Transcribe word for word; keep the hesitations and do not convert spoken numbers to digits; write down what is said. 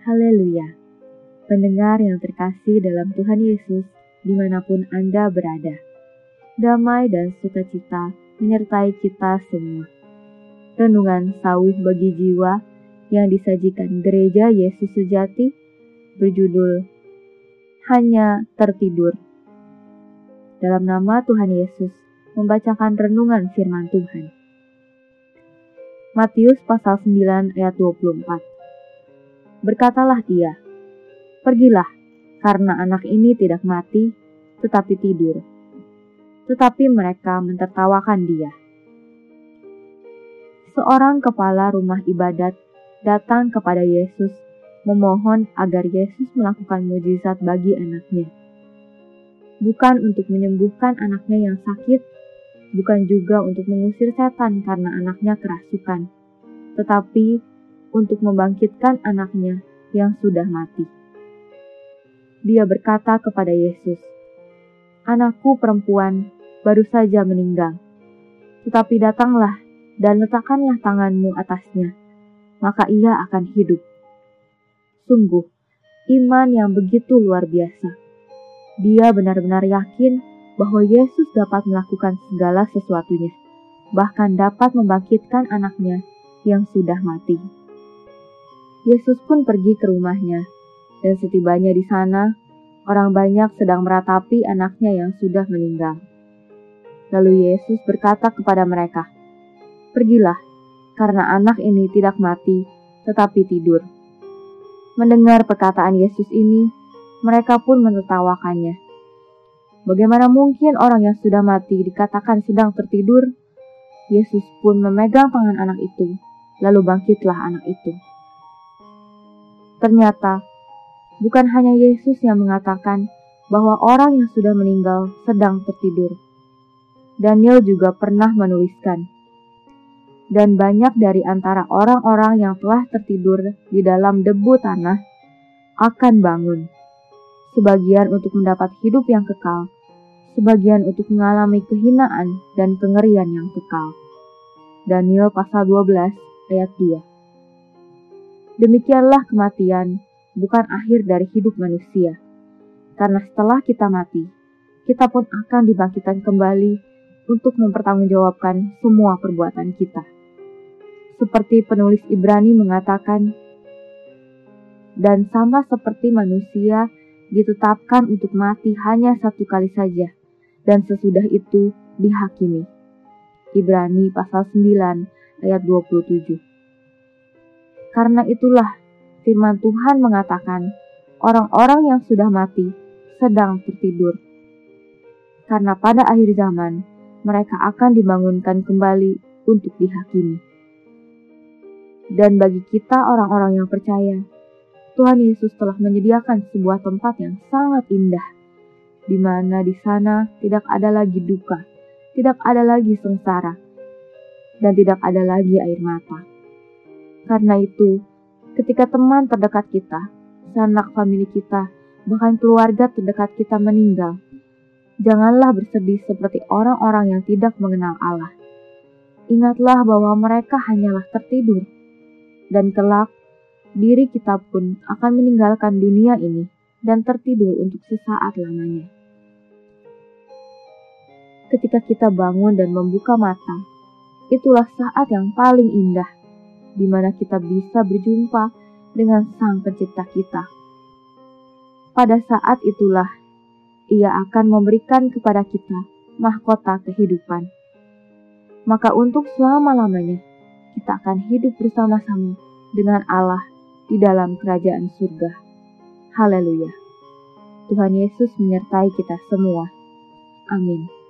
Haleluya. Pendengar yang terkasih dalam Tuhan Yesus, dimanapun Anda berada, damai dan sukacita menyertai kita semua. Renungan sauh bagi jiwa yang disajikan Gereja Yesus Sejati berjudul Hanya Tertidur. Dalam nama Tuhan Yesus, membacakan renungan firman Tuhan. Matius pasal sembilan ayat dua puluh empat. Berkatalah ia, "Pergilah, karena anak ini tidak mati, tetapi tidur." Tetapi mereka mentertawakan dia. Seorang kepala rumah ibadat datang kepada Yesus memohon agar Yesus melakukan mujizat bagi anaknya. Bukan untuk menyembuhkan anaknya yang sakit, bukan juga untuk mengusir setan karena anaknya kerasukan, tetapi untuk membangkitkan anaknya yang sudah mati. Dia berkata kepada Yesus, "Anakku perempuan baru saja meninggal, tetapi datanglah dan letakkanlah tanganmu atasnya, maka ia akan hidup." Sungguh, iman yang begitu luar biasa. Dia benar-benar yakin bahwa Yesus dapat melakukan segala sesuatunya, bahkan dapat membangkitkan anaknya yang sudah mati. Yesus pun pergi ke rumahnya, dan setibanya di sana, orang banyak sedang meratapi anaknya yang sudah meninggal. Lalu Yesus berkata kepada mereka, "Pergilah, karena anak ini tidak mati, tetapi tidur." Mendengar perkataan Yesus ini, mereka pun menertawakannya. Bagaimana mungkin orang yang sudah mati dikatakan sedang tertidur? Yesus pun memegang tangan anak itu, lalu bangkitlah anak itu. Ternyata, bukan hanya Yesus yang mengatakan bahwa orang yang sudah meninggal sedang tertidur. Daniel juga pernah menuliskan, "Dan banyak dari antara orang-orang yang telah tertidur di dalam debu tanah akan bangun, sebagian untuk mendapat hidup yang kekal, sebagian untuk mengalami kehinaan dan kengerian yang kekal." Daniel pasal dua belas ayat dua. Demikianlah kematian bukan akhir dari hidup manusia, karena setelah kita mati, kita pun akan dibangkitkan kembali untuk mempertanggungjawabkan semua perbuatan kita. Seperti penulis Ibrani mengatakan, "Dan sama seperti manusia ditetapkan untuk mati hanya satu kali saja, dan sesudah itu dihakimi." Ibrani pasal sembilan ayat dua puluh tujuh. Karena itulah firman Tuhan mengatakan, orang-orang yang sudah mati sedang tertidur. Karena pada akhir zaman, mereka akan dibangunkan kembali untuk dihakimi. Dan bagi kita orang-orang yang percaya, Tuhan Yesus telah menyediakan sebuah tempat yang sangat indah, di mana di sana tidak ada lagi duka, tidak ada lagi sengsara, dan tidak ada lagi air mata. Karena itu, ketika teman terdekat kita, sanak famili kita, bahkan keluarga terdekat kita meninggal, janganlah bersedih seperti orang-orang yang tidak mengenal Allah. Ingatlah bahwa mereka hanyalah tertidur, dan kelak diri kita pun akan meninggalkan dunia ini dan tertidur untuk sesaat lamanya. Ketika kita bangun dan membuka mata, itulah saat yang paling indah, di mana kita bisa berjumpa dengan Sang Pencipta kita. Pada saat itulah, Ia akan memberikan kepada kita mahkota kehidupan. Maka untuk selama-lamanya, kita akan hidup bersama-sama dengan Allah di dalam kerajaan surga. Haleluya. Tuhan Yesus menyertai kita semua. Amin.